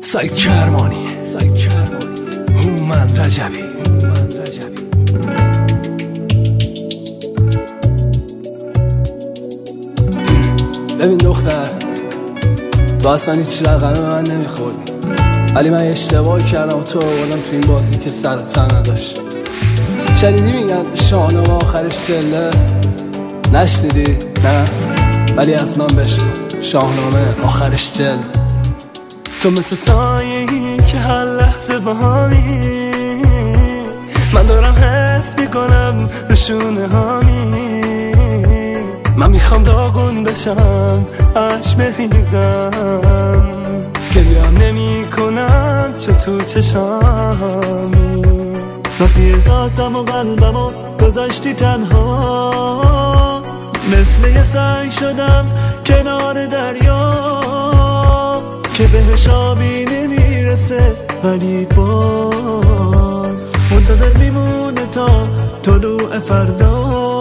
سعید کرمانی هومن رجبی. ببین دختر، تو اصلا هیچ رقم من نمیخوردی، ولی من اشتباه کردم و تو آوردم تو این بازی که سر تن نداشت. شنیدی میگن شاهنامه آخرش تله؟ نشنیدی؟ نه؟ ولی از من بشنو، شاهنامه آخرش تل. تو مثل سایه‌ای که هر لحظه باهامی، من دارم حس میکنم نشونه هامی. من میخوام داغون بشم، عشق بریزم، گریم نمی کنم چو تو چشامی. وقتی احساسم و قلبم و گذاشتی تنها، مثل یه سنگ شدم کنار دریا که بهش آبی نمیرسه، ولی باز منتظر میمونه تا طلوع فردا.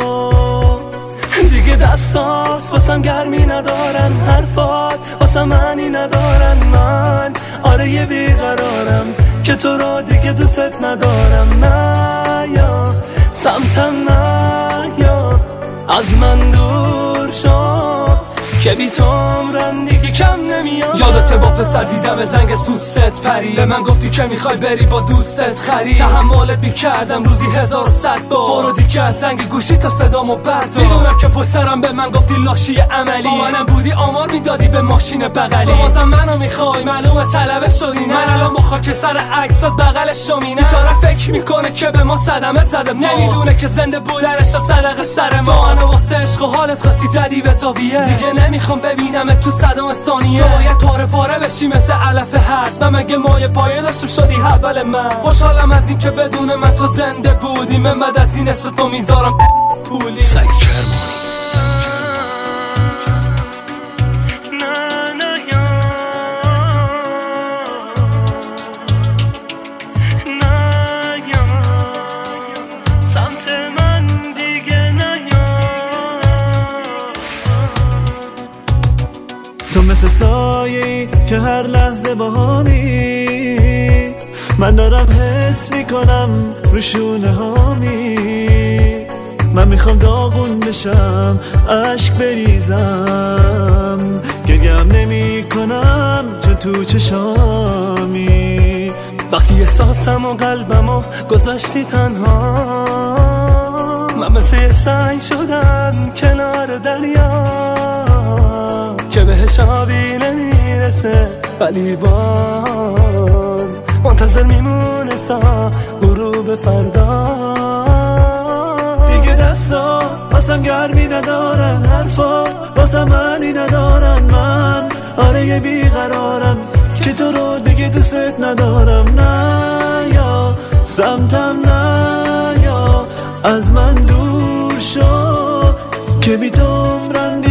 دیگه دستات واسم گرمی ندارن، حرفات واسم معنی ندارن. من آره یه بیقرارم که تو را دیگه دوست ندارم. نه یا سمتم، نه یا از من دور شو که بی تو عمرم دیگه کم نمیاد. یادت با پسر دیدم زنگ دوستت پری، به من گفتی که میخوای بری با دوستت خری. تحملت میکردم روزی 1100 بار، برو دیگه از زنگ گوشی تا صدامو بردار. میدونم که پشت سرم به من گفتی لاشی عملی، با منم بودی آمار میدادی به ماشین بغلی. تو بازم منو میخوای، معلومه طلبه شدی. من الان با خاک سر عکسات بغلش شمینه. بیچاره فکر میکنه که به ما صدمه زده، نمیدونه که زنده بودنش صدقه سر ما. منو واسه عشق و حالت خاصی زدی به زاویه، دیگه نمیخوام ببینم تو صدام ثانیه. تو باید پاره پاره بشی مثل علف هست، من مگه مایه پایه داشتم شدی اول من. خوشحالم از این که بدون من تو زنده بودی، من بعد از این اسم تو میذارم پولی. سعید کرمانی. تو مثل سایه‌ای که هر لحظه باهامی، من دارم حس میکنم رو شونه هامی. من میخوام داغون بشم، عشق بریزم، گریم نمی کنم چون تو چشامی. وقتی احساسم و قلبم و گذاشتی تنها، من مثل یه سنگ شدم کنار دریا که بهش آبی نمیرسه، ولی باز منتظر میمونه تا غروب فردا. دیگه دستا واسم گرمی ندارن، حرفا واسم معنی ندارن. من آره یه بیقرارم که تو رو دیگه دوست ندارم. نه یا سمتم، نه یا از من دور شو که بی تو عمرم